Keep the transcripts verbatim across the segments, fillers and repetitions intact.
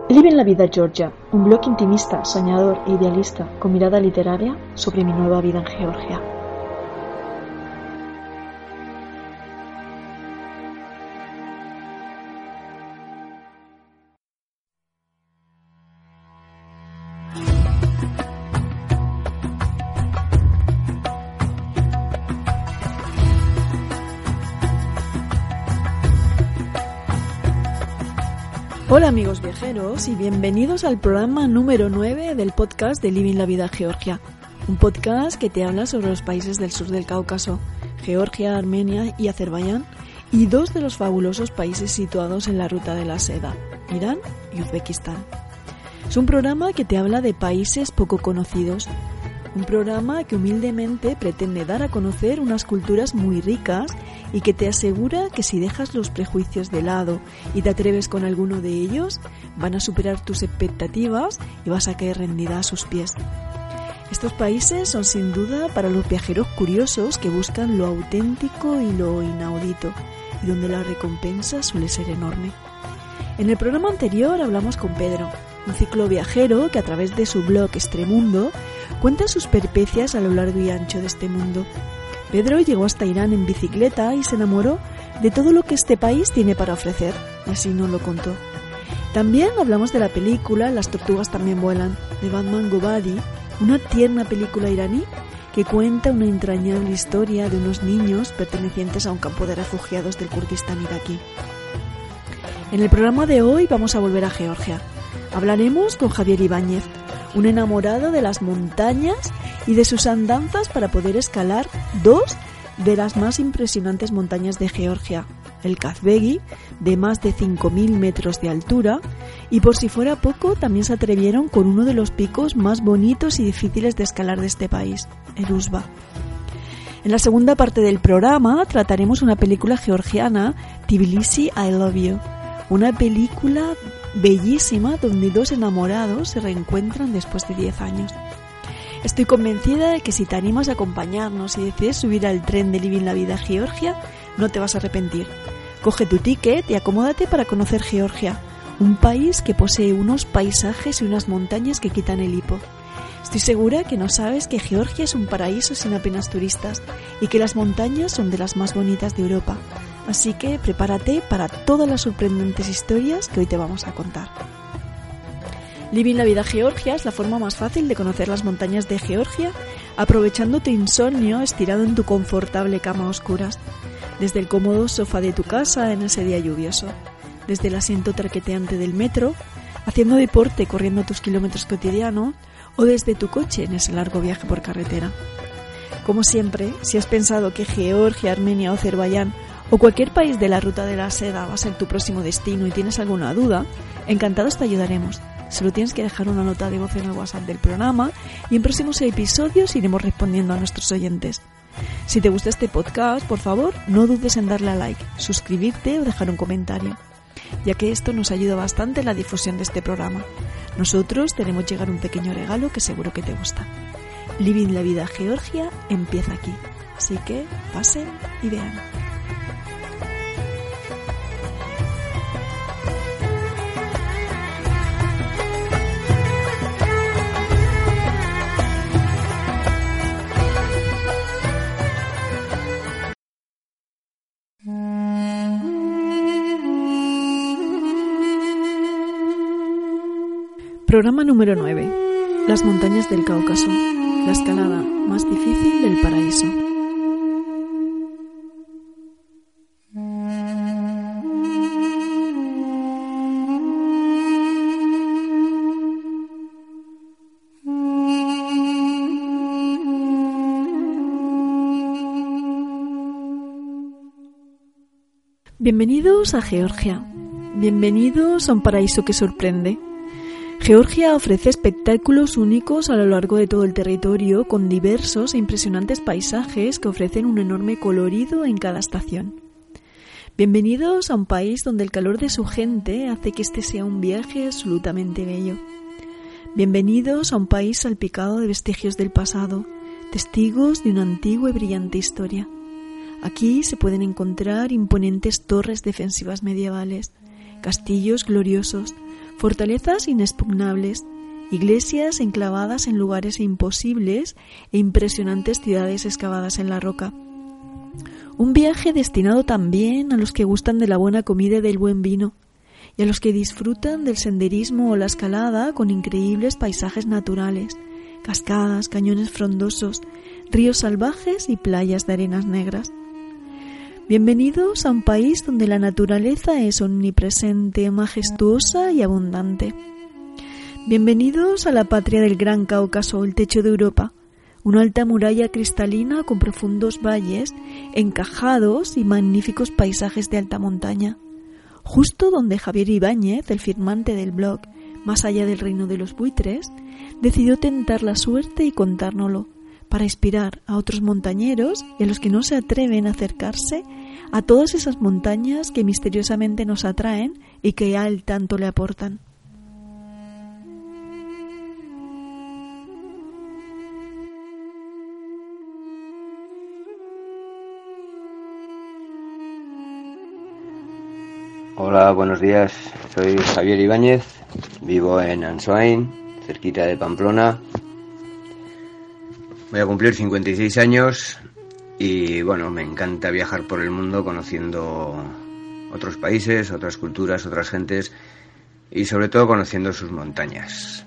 Living la vida Georgia, un blog intimista, soñador e idealista con mirada literaria sobre mi nueva vida en Georgia. Hola amigos viajeros y bienvenidos al programa número nueve del podcast de Living la vida Georgia, un podcast que te habla sobre los países del sur del Cáucaso, Georgia, Armenia y Azerbaiyán, y dos de los fabulosos países situados en la ruta de la seda, Irán y Uzbekistán. Es un programa que te habla de países poco conocidos, un programa que humildemente pretende dar a conocer unas culturas muy ricas y que te asegura que si dejas los prejuicios de lado y te atreves con alguno de ellos, van a superar tus expectativas y vas a caer rendida a sus pies. Estos países son sin duda para los viajeros curiosos que buscan lo auténtico y lo inaudito, y donde la recompensa suele ser enorme. En el programa anterior hablamos con Pedro, un cicloviajero que a través de su blog Extremundo cuenta sus peripecias a lo largo y ancho de este mundo. Pedro llegó hasta Irán en bicicleta y se enamoró de todo lo que este país tiene para ofrecer, y así nos lo contó. También hablamos de la película Las tortugas también vuelan, de Batman Gobadi, una tierna película iraní que cuenta una entrañable historia de unos niños pertenecientes a un campo de refugiados del Kurdistán iraquí. En el programa de hoy vamos a volver a Georgia. Hablaremos con Javier Ibáñez, un enamorado de las montañas y de sus andanzas para poder escalar dos de las más impresionantes montañas de Georgia, el Kazbegi, de más de cinco mil metros de altura, y por si fuera poco también se atrevieron con uno de los picos más bonitos y difíciles de escalar de este país, el Uzba. En la segunda parte del programa trataremos una película georgiana, Tbilisi I Love You, una película bellísima donde dos enamorados se reencuentran después de diez años. Estoy convencida de que si te animas a acompañarnos y decides subir al tren de Living la vida Georgia, no te vas a arrepentir. Coge tu ticket y acomódate para conocer Georgia, un país que posee unos paisajes y unas montañas que quitan el hipo. Estoy segura que no sabes que Georgia es un paraíso sin apenas turistas y que las montañas son de las más bonitas de Europa. Así que prepárate para todas las sorprendentes historias que hoy te vamos a contar. Living la vida Georgia es la forma más fácil de conocer las montañas de Georgia, aprovechando tu insomnio estirado en tu confortable cama a oscuras, desde el cómodo sofá de tu casa en ese día lluvioso, desde el asiento traqueteante del metro, haciendo deporte corriendo tus kilómetros cotidianos, o desde tu coche en ese largo viaje por carretera. Como siempre, si has pensado que Georgia, Armenia o Azerbaiyán o cualquier país de la ruta de la seda va a ser tu próximo destino y tienes alguna duda, encantados te ayudaremos. Solo tienes que dejar una nota de voz en el WhatsApp del programa y en próximos episodios iremos respondiendo a nuestros oyentes. Si te gusta este podcast, por favor, no dudes en darle a like, suscribirte o dejar un comentario, ya que esto nos ayuda bastante en la difusión de este programa. Nosotros tenemos llegar un pequeño regalo que seguro que te gusta. Living la vida Georgia empieza aquí, así que pasen y vean. Programa número nueve. Las montañas del Cáucaso. La escalada más difícil del paraíso. Bienvenidos a Georgia. Bienvenidos a un paraíso que sorprende. Georgia ofrece espectáculos únicos a lo largo de todo el territorio, con diversos e impresionantes paisajes que ofrecen un enorme colorido en cada estación. Bienvenidos a un país donde el calor de su gente hace que este sea un viaje absolutamente bello. Bienvenidos a un país salpicado de vestigios del pasado, testigos de una antigua y brillante historia. Aquí se pueden encontrar imponentes torres defensivas medievales, castillos gloriosos, Fortalezas inexpugnables, iglesias enclavadas en lugares imposibles e impresionantes ciudades excavadas en la roca. Un viaje destinado también a los que gustan de la buena comida y del buen vino, y a los que disfrutan del senderismo o la escalada con increíbles paisajes naturales, cascadas, cañones frondosos, ríos salvajes y playas de arenas negras. Bienvenidos a un país donde la naturaleza es omnipresente, majestuosa y abundante. Bienvenidos a la patria del Gran Cáucaso, el techo de Europa, una alta muralla cristalina con profundos valles, encajados y magníficos paisajes de alta montaña, justo donde Javier Ibáñez, el firmante del blog Más allá del reino de los buitres, decidió tentar la suerte y contárnoslo, para inspirar a otros montañeros y a los que no se atreven a acercarse a todas esas montañas que misteriosamente nos atraen y que a él tanto le aportan. Hola, buenos días. Soy Javier Ibáñez, vivo en Ansoain, cerquita de Pamplona. Voy a cumplir cincuenta y seis años y bueno, me encanta viajar por el mundo conociendo otros países, otras culturas, otras gentes y sobre todo conociendo sus montañas.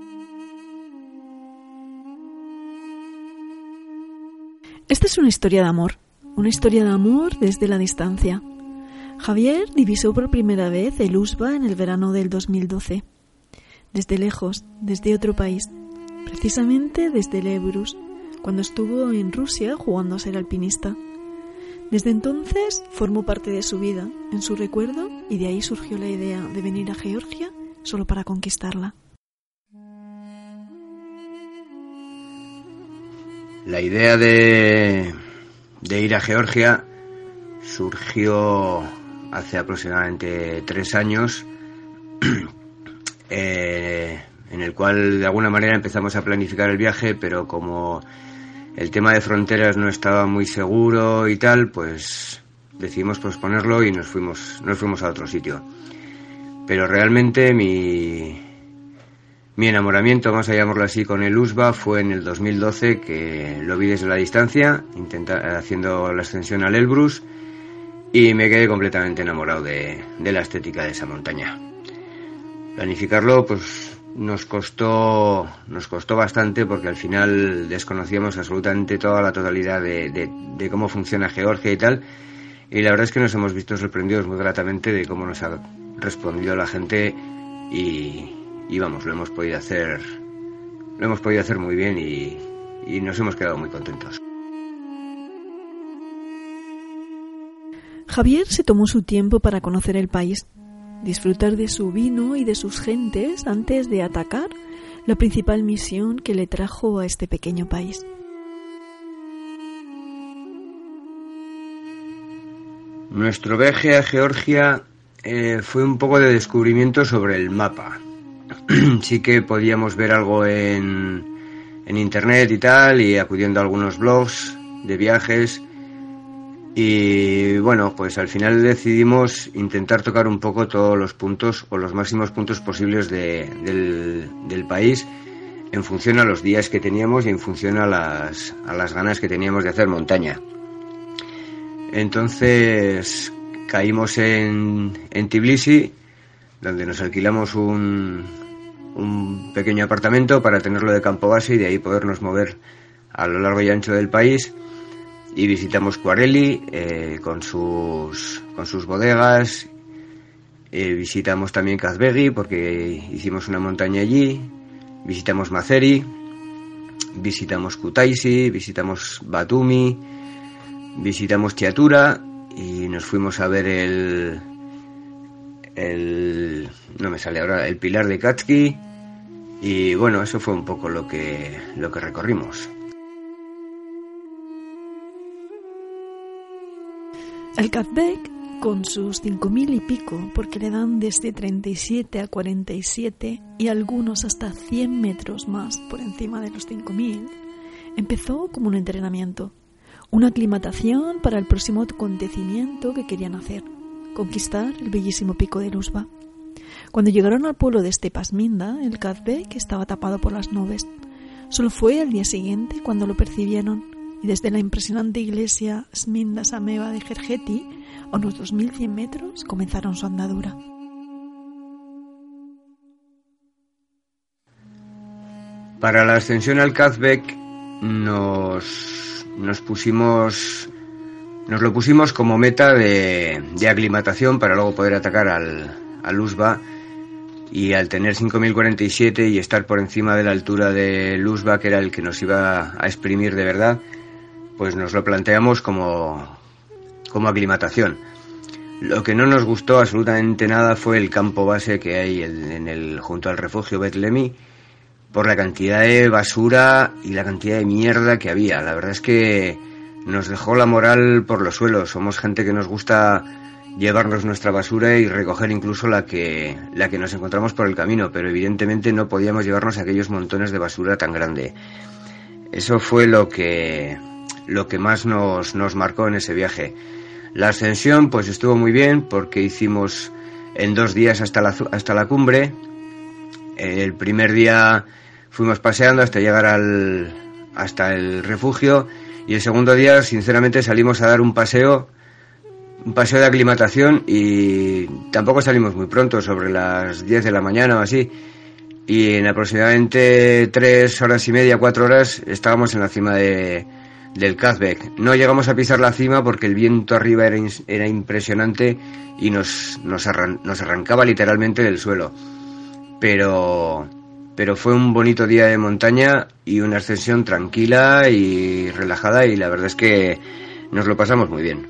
Esta es una historia de amor, una historia de amor desde la distancia. Javier divisó por primera vez el U S B A en el verano del dos mil doce. Desde lejos, desde otro país, precisamente desde el Elbrus, cuando estuvo en Rusia jugando a ser alpinista. Desde entonces formó parte de su vida, en su recuerdo, y de ahí surgió la idea de venir a Georgia solo para conquistarla. La idea de, de ir a Georgia surgió hace aproximadamente tres años, eh, en el cual de alguna manera empezamos a planificar el viaje, pero como el tema de fronteras no estaba muy seguro y tal, pues decidimos posponerlo y nos fuimos, nos fuimos a otro sitio. Pero realmente mi, mi enamoramiento, vamos a llamarlo así, con el U S B A fue en el dos mil doce, que lo vi desde la distancia, intenta, haciendo la ascensión al Elbrus, y me quedé completamente enamorado de, de la estética de esa montaña. Planificarlo pues nos costó nos costó bastante, porque al final desconocíamos absolutamente toda la totalidad de, de, de cómo funciona Georgia y tal, y la verdad es que nos hemos visto sorprendidos muy gratamente de cómo nos ha respondido la gente y, y vamos, lo hemos podido hacer lo hemos podido hacer muy bien y, y nos hemos quedado muy contentos. Javier se tomó su tiempo para conocer el país, disfrutar de su vino y de sus gentes antes de atacar la principal misión que le trajo a este pequeño país. Nuestro viaje a Georgia eh, fue un poco de descubrimiento sobre el mapa. Sí que podíamos ver algo en, en internet y tal, y acudiendo a algunos blogs de viajes. Y bueno, pues al final decidimos intentar tocar un poco todos los puntos o los máximos puntos posibles de, del, del país, en función a los días que teníamos y en función a las, a las ganas que teníamos de hacer montaña. Entonces caímos en, en Tbilisi, donde nos alquilamos un, un pequeño apartamento para tenerlo de campo base y de ahí podernos mover a lo largo y ancho del país. Y visitamos Quareli eh, con sus con sus bodegas, eh, visitamos también Kazbegi porque hicimos una montaña allí, visitamos Mazeri, visitamos Kutaisi, visitamos Batumi, visitamos Chiatura y nos fuimos a ver el el no me sale ahora el pilar de Katski, y bueno, eso fue un poco lo que lo que recorrimos. El Kazbek, con sus cinco mil y pico, porque le dan desde treinta y siete a cuarenta y siete y algunos hasta cien metros más por encima de los cinco mil, empezó como un entrenamiento, una aclimatación para el próximo acontecimiento que querían hacer, conquistar el bellísimo pico del U S B A. Cuando llegaron al pueblo de Stepasminda, el Kazbek estaba tapado por las nubes. Solo fue al día siguiente cuando lo percibieron, y desde la impresionante iglesia Sminda Sameva de Gergeti, a unos dos mil cien metros, comenzaron su andadura. Para la ascensión al Kazbek nos, nos pusimos, nos lo pusimos como meta de, de aclimatación para luego poder atacar al, al Uzba, y al tener cinco mil cuarenta y siete y estar por encima de la altura del Uzba, que era el que nos iba a exprimir de verdad, pues nos lo planteamos como, como aclimatación. Lo que no nos gustó absolutamente nada fue el campo base que hay en el, junto al refugio Betlemi, por la cantidad de basura y la cantidad de mierda que había. La verdad es que nos dejó la moral por los suelos. Somos gente que nos gusta llevarnos nuestra basura y recoger incluso la que la que nos encontramos por el camino, pero evidentemente no podíamos llevarnos aquellos montones de basura tan grande. Eso fue lo que lo que más nos nos marcó en ese viaje. La ascensión pues estuvo muy bien porque hicimos en dos días hasta la hasta la cumbre. El primer día fuimos paseando hasta llegar al hasta el refugio, y el segundo día sinceramente salimos a dar un paseo un paseo de aclimatación, y tampoco salimos muy pronto, sobre las diez de la mañana o así, y en aproximadamente tres horas y media, cuatro horas estábamos en la cima de, del Kazbek. No llegamos a pisar la cima porque el viento arriba era, era impresionante y nos, nos, arran, nos arrancaba literalmente del suelo, pero, pero fue un bonito día de montaña y una ascensión tranquila y relajada, y la verdad es que nos lo pasamos muy bien.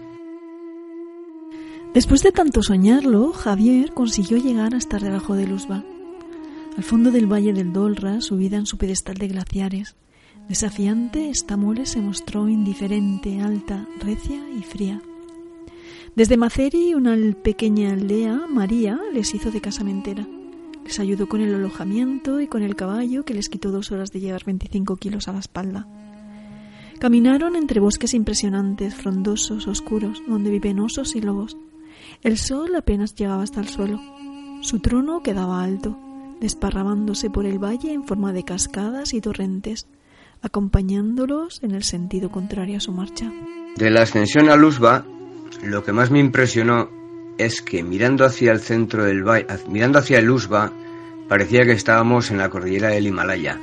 Después de tanto soñarlo, Javier consiguió llegar hasta debajo del Uzba. Al fondo del valle del Dolra, subida en su pedestal de glaciares, desafiante, esta mole se mostró indiferente, alta, recia y fría. Desde Maceri, una pequeña aldea, María les hizo de casamentera. Les ayudó con el alojamiento y con el caballo, que les quitó dos horas de llevar veinticinco kilos a la espalda. Caminaron entre bosques impresionantes, frondosos, oscuros, donde viven osos y lobos. El sol apenas llegaba hasta el suelo. Su trono quedaba alto, desparramándose por el valle en forma de cascadas y torrentes, acompañándolos en el sentido contrario a su marcha. De la ascensión al Uzba, lo que más me impresionó es que mirando hacia el centro del valle, mirando hacia el Uzba, parecía que estábamos en la cordillera del Himalaya.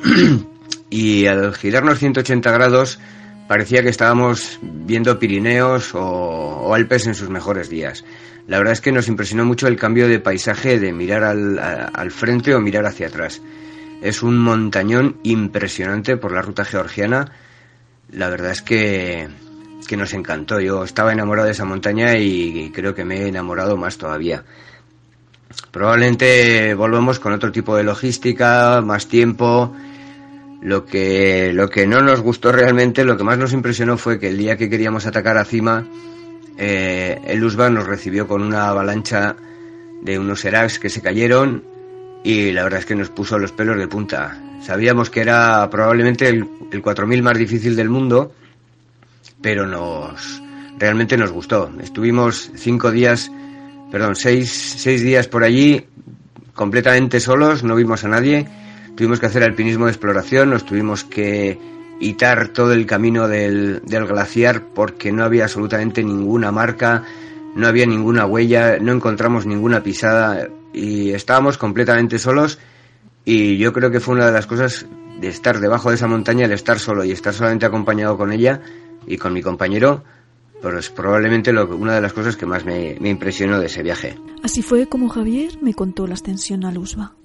Y al girarnos ciento ochenta grados, parecía que estábamos viendo Pirineos o, o Alpes en sus mejores días. La verdad es que nos impresionó mucho el cambio de paisaje de mirar al, a, al frente o mirar hacia atrás. Es un montañón impresionante por la ruta georgiana. La verdad es que, que nos encantó. Yo estaba enamorado de esa montaña y creo que me he enamorado más todavía. Probablemente volvamos con otro tipo de logística, más tiempo. Lo que, lo que no nos gustó realmente, lo que más nos impresionó fue que el día que queríamos atacar a cima, eh, el Uzba nos recibió con una avalancha de unos seracs que se cayeron, y la verdad es que nos puso los pelos de punta. Sabíamos que era probablemente el, el cuatro mil más difícil del mundo, pero nos realmente nos gustó. Estuvimos cinco días, perdón, seis, seis días por allí, completamente solos, no vimos a nadie. Tuvimos que hacer alpinismo de exploración, nos tuvimos que hitar todo el camino del, del glaciar porque no había absolutamente ninguna marca, no había ninguna huella, no encontramos ninguna pisada y estábamos completamente solos. Y yo creo que fue una de las cosas de estar debajo de esa montaña, el estar solo y estar solamente acompañado con ella y con mi compañero, pues probablemente lo, una de las cosas que más me, me impresionó de ese viaje. Así fue como Javier me contó la ascensión al Uzba.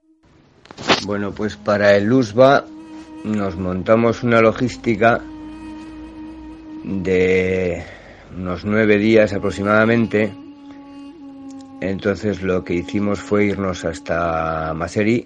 Bueno, pues para el Uzba nos montamos una logística de unos nueve días aproximadamente. Entonces lo que hicimos fue irnos hasta Maceri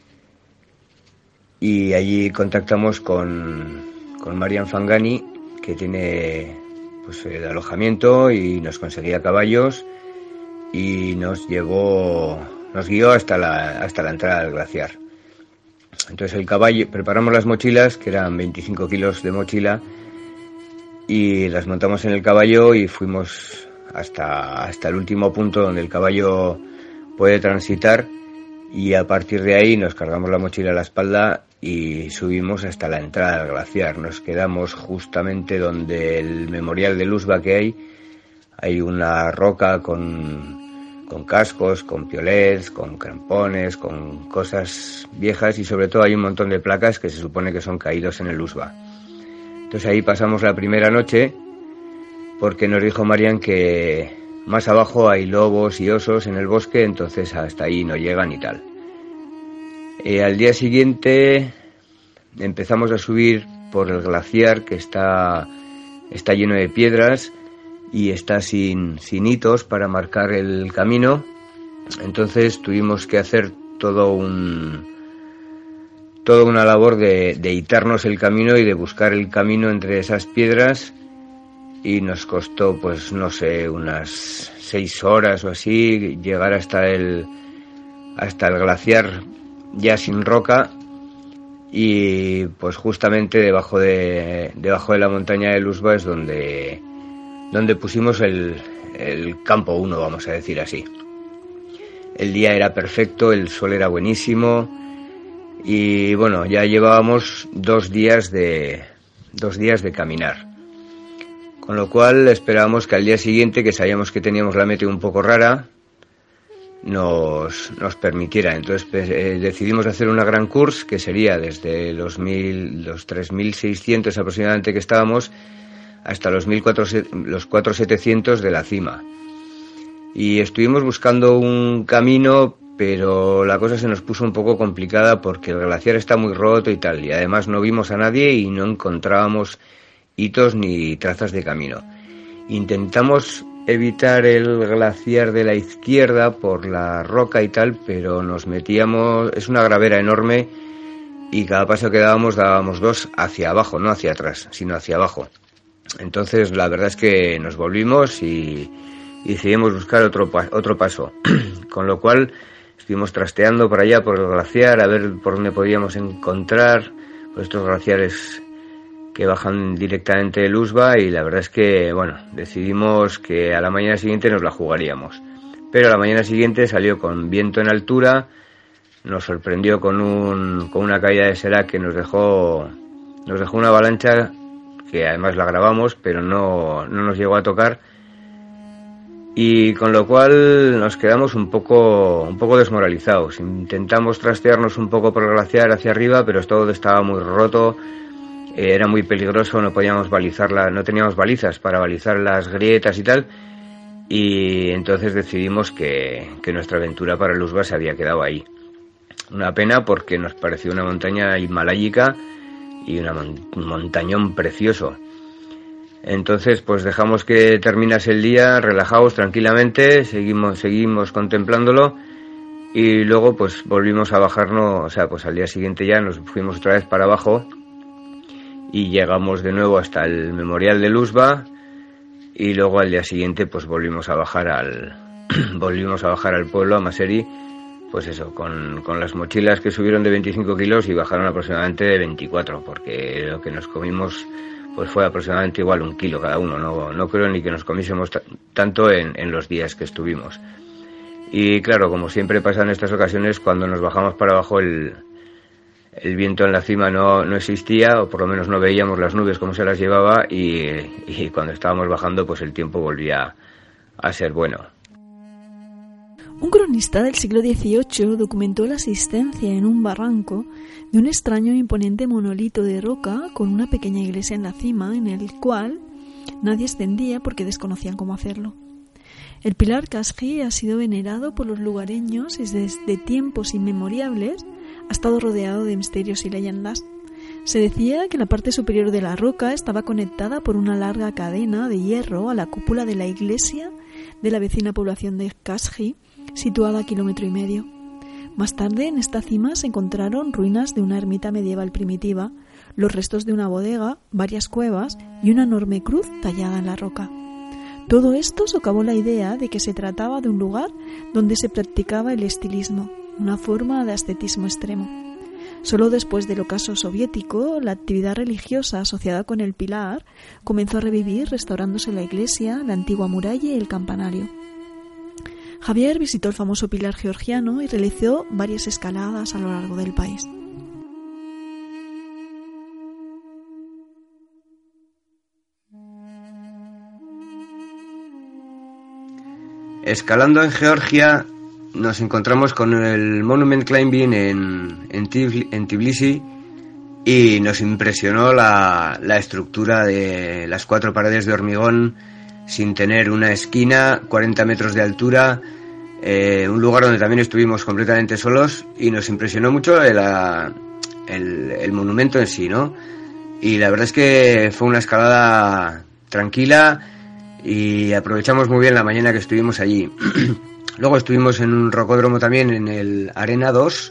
y allí contactamos con, con Marian Fangani, que tiene pues el alojamiento, y nos conseguía caballos y nos llevó, nos guió hasta la, hasta la entrada del glaciar. Entonces el caballo, preparamos las mochilas, que eran veinticinco kilos de mochila, y las montamos en el caballo y fuimos hasta, hasta el último punto donde el caballo puede transitar, y a partir de ahí nos cargamos la mochila a la espalda y subimos hasta la entrada del glaciar. Nos quedamos justamente donde el memorial de Luzva que hay. Hay una roca con, con cascos, con piolets, con crampones, con cosas viejas, y sobre todo hay un montón de placas que se supone que son caídos en el Luzva. Entonces ahí pasamos la primera noche, porque nos dijo Marian que más abajo hay lobos y osos en el bosque, entonces hasta ahí no llegan y tal. Eh, al día siguiente empezamos a subir por el glaciar, que está, está lleno de piedras y está sin, sin hitos para marcar el camino. Entonces tuvimos que hacer todo un, toda una labor de, de hitarnos el camino y de buscar el camino entre esas piedras. Y nos costó, pues no sé, unas seis horas o así, llegar hasta el hasta el glaciar ya sin roca, y pues justamente debajo de debajo de la montaña de Luzva es donde donde pusimos el, el campo uno, vamos a decir así. El día era perfecto, el sol era buenísimo, y bueno, ya llevábamos dos días de dos días de caminar. Con lo cual esperábamos que al día siguiente, que sabíamos que teníamos la meteo un poco rara, nos, nos permitiera. Entonces pues, eh, decidimos hacer una gran course, que sería desde los, mil, los tres mil seiscientos aproximadamente que estábamos hasta los, mil cuatrocientos, los cuatro mil setecientos de la cima. Y estuvimos buscando un camino, pero la cosa se nos puso un poco complicada porque el glaciar está muy roto y tal, y además no vimos a nadie y no encontrábamos hitos ni trazas de camino. Intentamos evitar el glaciar de la izquierda por la roca y tal, pero nos metíamos, es una gravera enorme, y cada paso que dábamos dábamos dos hacia abajo, no hacia atrás, sino hacia abajo. Entonces la verdad es que nos volvimos y, y decidimos buscar otro, otro paso, con lo cual estuvimos trasteando por allá por el glaciar a ver por dónde podíamos encontrar pues estos glaciares que bajan directamente de Luzva, y la verdad es que, bueno, decidimos que a la mañana siguiente nos la jugaríamos. Pero a la mañana siguiente salió con viento en altura, nos sorprendió con un con una caída de Serac que nos dejó nos dejó una avalancha, que además la grabamos, pero no, no nos llegó a tocar, y con lo cual nos quedamos un poco un poco desmoralizados. Intentamos trastearnos un poco por el glaciar hacia arriba, pero todo estaba muy roto. Era muy peligroso, no podíamos balizarla, no teníamos balizas para balizar las grietas y tal, y entonces decidimos que, que nuestra aventura para Luzva se había quedado ahí. Una pena, porque nos pareció una montaña himaláyica y una mon- un montañón precioso. Entonces pues dejamos que terminase el día, relajados tranquilamente, seguimos, seguimos contemplándolo, y luego pues volvimos a bajarnos, o sea, pues al día siguiente ya nos fuimos otra vez para abajo, y llegamos de nuevo hasta el memorial de Luzva, y luego al día siguiente pues volvimos a bajar al volvimos a bajar al pueblo, a Maseri, pues eso, con, con las mochilas que subieron de veinticinco kilos y bajaron aproximadamente de veinticuatro, porque lo que nos comimos pues fue aproximadamente igual un kilo cada uno. No, no creo ni que nos comiésemos t- tanto en, en los días que estuvimos. Y claro, como siempre pasa en estas ocasiones, cuando nos bajamos para abajo el El viento en la cima no, no existía, o por lo menos no veíamos las nubes como se las llevaba, y, y cuando estábamos bajando pues el tiempo volvía a ser bueno. Un cronista del siglo dieciocho documentó la existencia en un barranco de un extraño e imponente monolito de roca con una pequeña iglesia en la cima, en el cual nadie ascendía porque desconocían cómo hacerlo. El pilar Kashgi ha sido venerado por los lugareños y desde tiempos inmemoriales ha estado rodeado de misterios y leyendas. Se decía que la parte superior de la roca estaba conectada por una larga cadena de hierro a la cúpula de la iglesia de la vecina población de Kashgi, situada a kilómetro y medio. Más tarde, en esta cima se encontraron ruinas de una ermita medieval primitiva, los restos de una bodega, varias cuevas y una enorme cruz tallada en la roca. Todo esto socavó la idea de que se trataba de un lugar donde se practicaba el estilismo, una forma de ascetismo extremo. Solo después del ocaso soviético, la actividad religiosa asociada con el pilar comenzó a revivir, restaurándose la iglesia, la antigua muralla y el campanario. Javier visitó el famoso Pilar Georgiano y realizó varias escaladas a lo largo del país. Escalando en Georgia nos encontramos con el Monument Climbing en, en, Tif, en Tbilisi y nos impresionó la, la estructura de las cuatro paredes de hormigón sin tener una esquina, cuarenta metros de altura, eh, un lugar donde también estuvimos completamente solos y nos impresionó mucho el, el, el monumento en sí, ¿no? Y la verdad es que fue una escalada tranquila y aprovechamos muy bien la mañana que estuvimos allí. Luego estuvimos en un rocódromo también, en el Arena dos,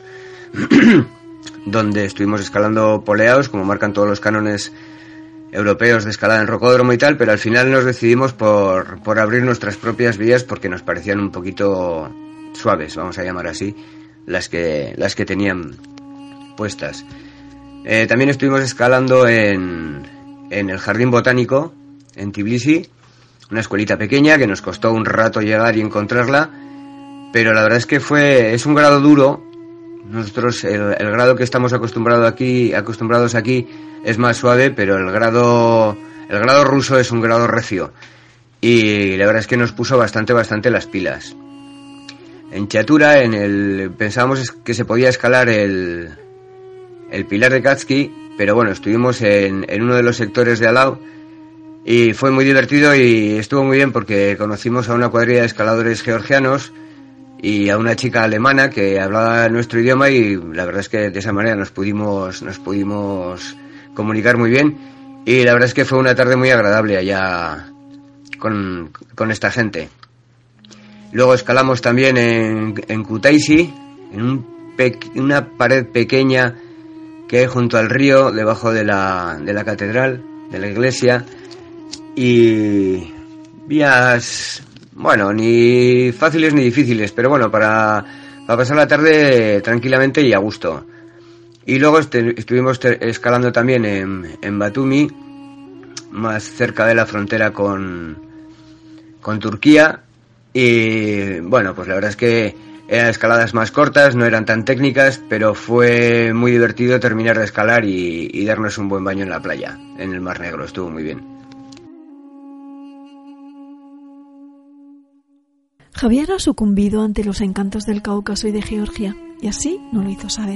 donde estuvimos escalando poleados, como marcan todos los cánones europeos de escalada en rocódromo y tal, pero al final nos decidimos por, por abrir nuestras propias vías porque nos parecían un poquito suaves, vamos a llamar así, las que, las que tenían puestas. Eh, también estuvimos escalando en, en el Jardín Botánico, en Tbilisi, una escuelita pequeña que nos costó un rato llegar y encontrarla, pero la verdad es que fue es un grado duro. Nosotros el, el grado que estamos acostumbrado aquí, acostumbrados aquí es más suave, pero el grado el grado ruso es un grado recio y la verdad es que nos puso bastante bastante las pilas. En Chatura, en el pensábamos que se podía escalar el el Pilar de Katsky, pero bueno, estuvimos en, en uno de los sectores de al lado y fue muy divertido y estuvo muy bien porque conocimos a una cuadrilla de escaladores georgianos y a una chica alemana que hablaba nuestro idioma y la verdad es que de esa manera nos pudimos nos pudimos comunicar muy bien y la verdad es que fue una tarde muy agradable allá con, con esta gente. Luego escalamos también en, en Kutaisi, en un pe, una pared pequeña que hay junto al río, debajo de la, de la catedral, de la iglesia, y vías, bueno, ni fáciles ni difíciles, pero bueno, para, para pasar la tarde tranquilamente y a gusto. Y luego este, estuvimos te, escalando también en, en Batumi, más cerca de la frontera con, con Turquía, y bueno, pues la verdad es que eran escaladas más cortas, no eran tan técnicas, pero fue muy divertido terminar de escalar y, y darnos un buen baño en la playa, en el Mar Negro, estuvo muy bien. Javier ha sucumbido ante los encantos del Cáucaso y de Georgia, y así no lo hizo saber.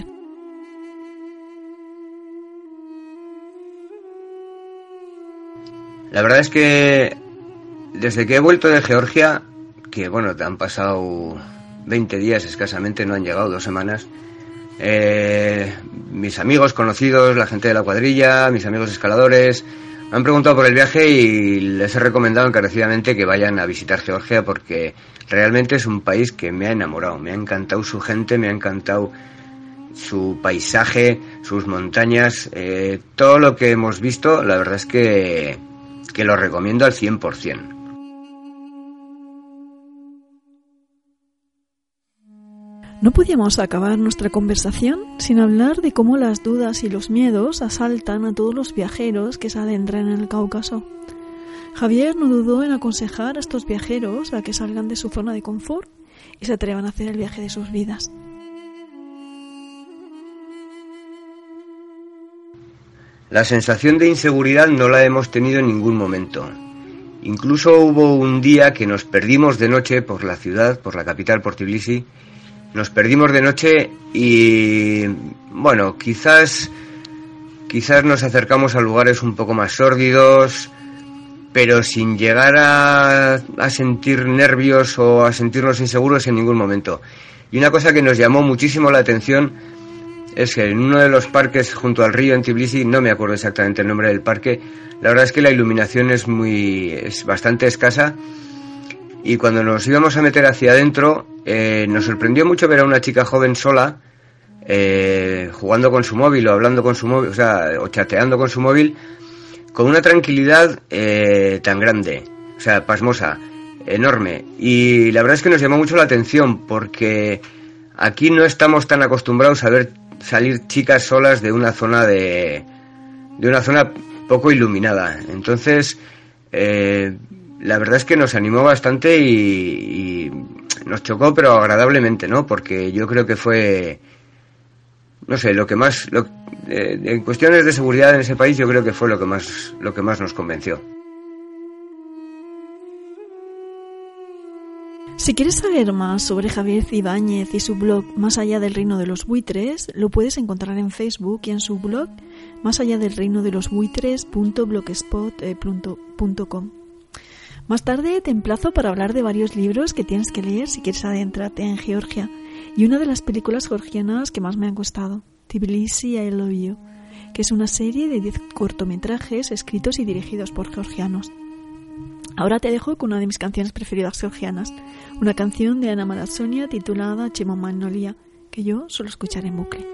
La verdad es que desde que he vuelto de Georgia, que bueno, te han pasado veinte días escasamente, no han llegado dos semanas, eh, mis amigos conocidos, la gente de la cuadrilla, mis amigos escaladores, me han preguntado por el viaje y les he recomendado encarecidamente que vayan a visitar Georgia porque realmente es un país que me ha enamorado, me ha encantado su gente, me ha encantado su paisaje, sus montañas, eh, todo lo que hemos visto, la verdad es que, que lo recomiendo al cien por ciento. No podíamos acabar nuestra conversación sin hablar de cómo las dudas y los miedos asaltan a todos los viajeros que se adentran en el Cáucaso. Javier no dudó en aconsejar a estos viajeros a que salgan de su zona de confort y se atrevan a hacer el viaje de sus vidas. La sensación de inseguridad no la hemos tenido en ningún momento. Incluso hubo un día que nos perdimos de noche por la ciudad, por la capital, por Tbilisi. Nos perdimos de noche y, bueno, quizás, quizás nos acercamos a lugares un poco más sórdidos, pero sin llegar a, a sentir nervios o a sentirnos inseguros en ningún momento. Y una cosa que nos llamó muchísimo la atención es que en uno de los parques junto al río en Tbilisi, no me acuerdo exactamente el nombre del parque, la verdad es que la iluminación es muy, es bastante escasa. Y cuando nos íbamos a meter hacia adentro, eh, nos sorprendió mucho ver a una chica joven sola, eh, jugando con su móvil o hablando con su móvil, o sea, o chateando con su móvil, con una tranquilidad eh, tan grande, o sea, pasmosa, enorme. Y la verdad es que nos llamó mucho la atención, porque aquí no estamos tan acostumbrados a ver salir chicas solas de una zona de, de una zona poco iluminada. Entonces, eh, la verdad es que nos animó bastante y, y nos chocó, pero agradablemente, ¿no? Porque yo creo que fue, no sé, lo que más, lo, eh, en cuestiones de seguridad en ese país, yo creo que fue lo que más, lo que más nos convenció. Si quieres saber más sobre Javier Ibáñez y su blog Más allá del reino de los buitres, lo puedes encontrar en Facebook y en su blog más allá del reino de los buitres punto blogspot punto com. Más tarde te emplazo para hablar de varios libros que tienes que leer si quieres adentrarte en Georgia, y una de las películas georgianas que más me han gustado, Tbilisi, I Love You, que es una serie de diez cortometrajes escritos y dirigidos por georgianos. Ahora te dejo con una de mis canciones preferidas georgianas, una canción de Ana Maratsonia titulada Chemo Magnolia, que yo suelo escuchar en bucle.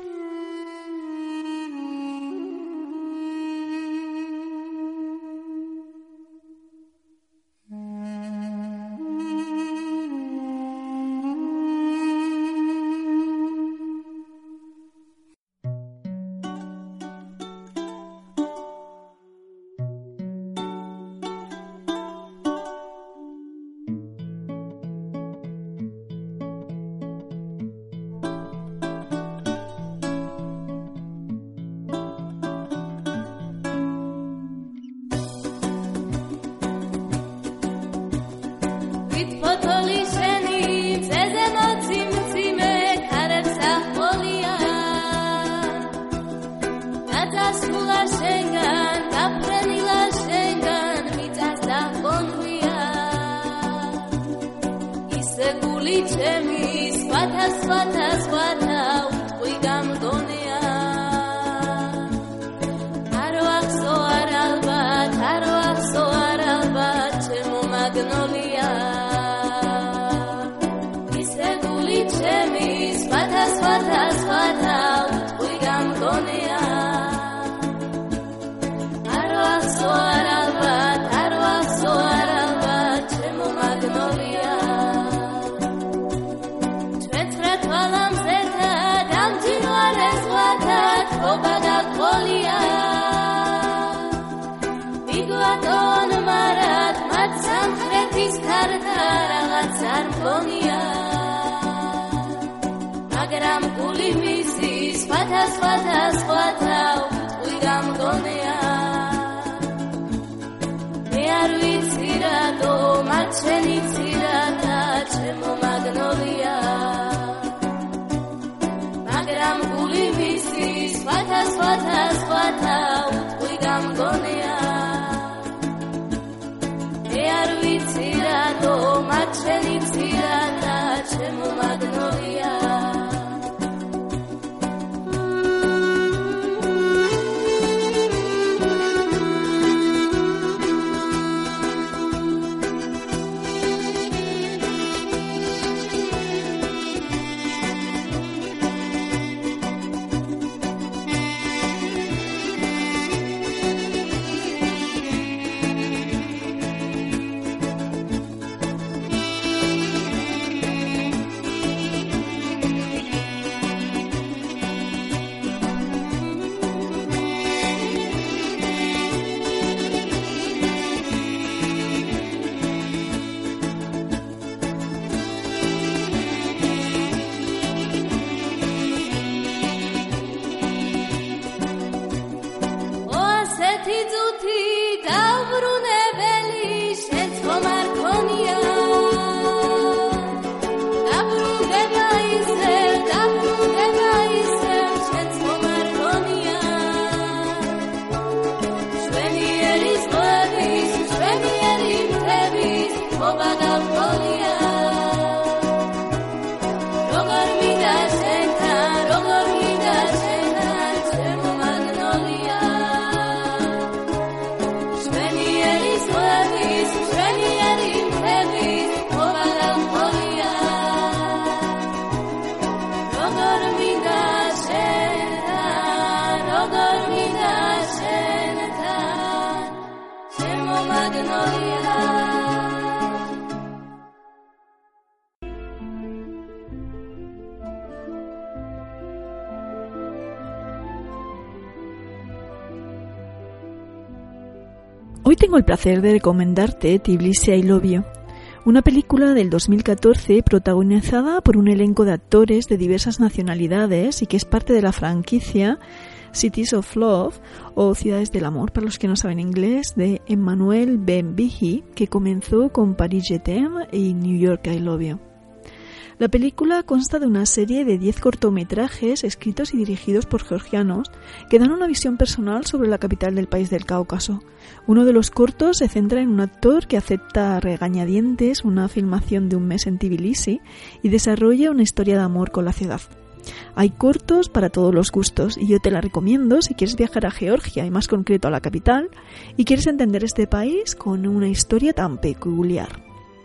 Hoy tengo el placer de recomendarte Tbilisi, I Love You, una película del dos mil catorce protagonizada por un elenco de actores de diversas nacionalidades y que es parte de la franquicia Cities of Love o Ciudades del Amor, para los que no saben inglés, de Emmanuel Ben-Behi, que comenzó con Paris Je t'aime y New York I Love You. La película consta de una serie de diez cortometrajes escritos y dirigidos por georgianos que dan una visión personal sobre la capital del país del Cáucaso. Uno de los cortos se centra en un actor que acepta a regañadientes una filmación de un mes en Tbilisi y desarrolla una historia de amor con la ciudad. Hay cortos para todos los gustos y yo te la recomiendo si quieres viajar a Georgia y más concreto a la capital y quieres entender este país con una historia tan peculiar.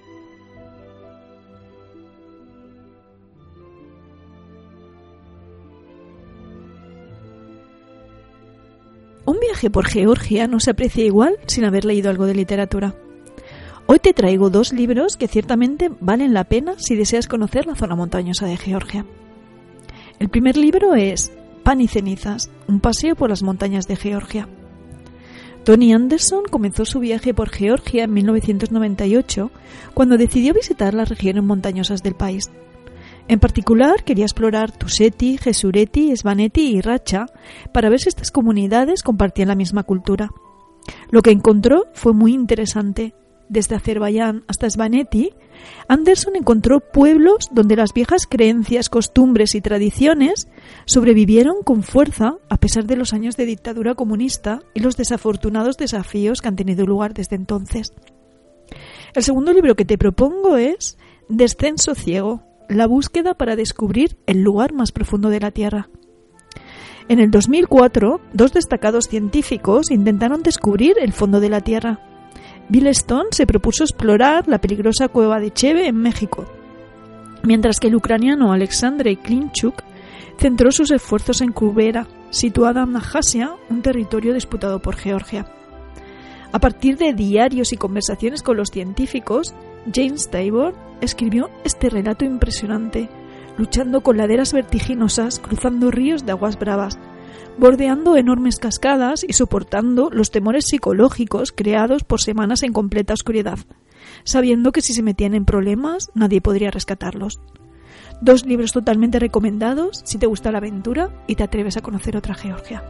Un viaje por Georgia no se aprecia igual sin haber leído algo de literatura. Hoy te traigo dos libros que ciertamente valen la pena si deseas conocer la zona montañosa de Georgia. El primer libro es Pan y cenizas, un paseo por las montañas de Georgia. Tony Anderson comenzó su viaje por Georgia en mil novecientos noventa y ocho cuando decidió visitar las regiones montañosas del país. En particular, quería explorar Tuseti, Jesureti, Svaneti y Racha para ver si estas comunidades compartían la misma cultura. Lo que encontró fue muy interesante. Desde Azerbaiyán hasta Svaneti, Anderson encontró pueblos donde las viejas creencias, costumbres y tradiciones sobrevivieron con fuerza a pesar de los años de dictadura comunista y los desafortunados desafíos que han tenido lugar desde entonces. El segundo libro que te propongo es Descenso ciego. La búsqueda para descubrir el lugar más profundo de la Tierra. En el dos mil cuatro, dos destacados científicos intentaron descubrir el fondo de la Tierra. Bill Stone se propuso explorar la peligrosa cueva de Chebe en México, mientras que el ucraniano Alexandrei Klimchuk centró sus esfuerzos en Kubera, situada en Abjasia, un territorio disputado por Georgia. A partir de diarios y conversaciones con los científicos, James Tabor escribió este relato impresionante, luchando con laderas vertiginosas, cruzando ríos de aguas bravas, bordeando enormes cascadas y soportando los temores psicológicos creados por semanas en completa oscuridad, sabiendo que si se metían en problemas nadie podría rescatarlos. Dos libros totalmente recomendados si te gusta la aventura y te atreves a conocer otra Georgia.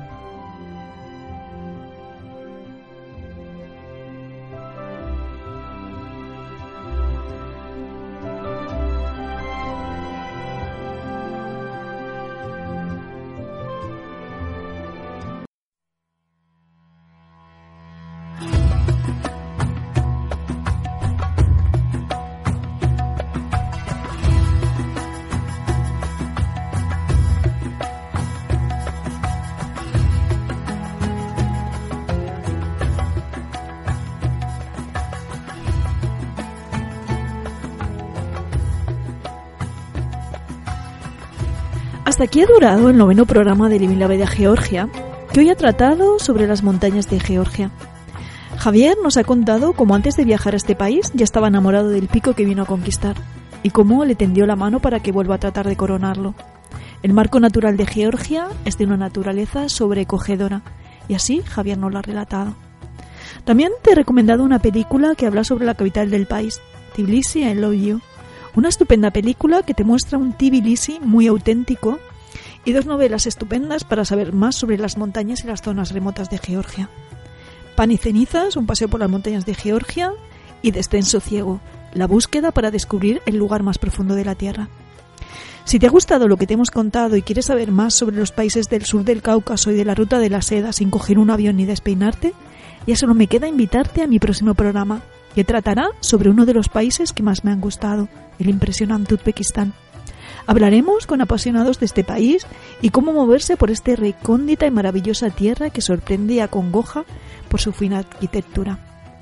Hasta aquí ha durado el noveno programa de Living la Vida Georgia, que hoy ha tratado sobre las montañas de Georgia. Javier nos ha contado cómo antes de viajar a este país ya estaba enamorado del pico que vino a conquistar y cómo le tendió la mano para que vuelva a tratar de coronarlo. El marco natural de Georgia es de una naturaleza sobrecogedora y así Javier nos lo ha relatado. También te he recomendado una película que habla sobre la capital del país, Tbilisi, I Love You. Una estupenda película que te muestra un Tbilisi muy auténtico y dos novelas estupendas para saber más sobre las montañas y las zonas remotas de Georgia. Pan y cenizas, un paseo por las montañas de Georgia, y Descenso ciego, la búsqueda para descubrir el lugar más profundo de la Tierra. Si te ha gustado lo que te hemos contado y quieres saber más sobre los países del sur del Cáucaso y de la ruta de la seda sin coger un avión ni despeinarte, ya solo me queda invitarte a mi próximo programa, que tratará sobre uno de los países que más me han gustado, el impresionante Uzbekistán. Hablaremos con apasionados de este país y cómo moverse por esta recóndita y maravillosa tierra que sorprende y acongoja por su fina arquitectura.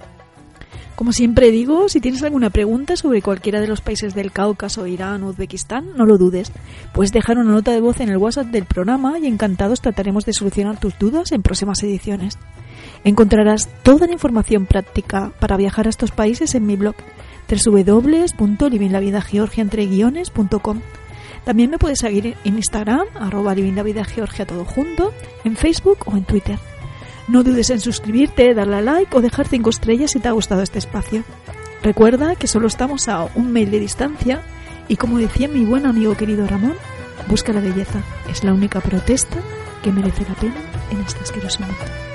Como siempre digo, si tienes alguna pregunta sobre cualquiera de los países del Cáucaso, Irán o Uzbekistán, no lo dudes. Puedes dejar una nota de voz en el WhatsApp del programa y encantados trataremos de solucionar tus dudas en próximas ediciones. Encontrarás toda la información práctica para viajar a estos países en mi blog doble u doble u doble u punto living la vida georgia entre guiones punto com. También me puedes seguir en Instagram, arroba living la vida georgia todo junto, en Facebook o en Twitter. No dudes en suscribirte, darle a like o dejar cinco estrellas si te ha gustado este espacio. Recuerda que solo estamos a un mail de distancia y, como decía mi buen amigo querido Ramón, busca la belleza. Es la única protesta que merece la pena en este asqueroso mundo.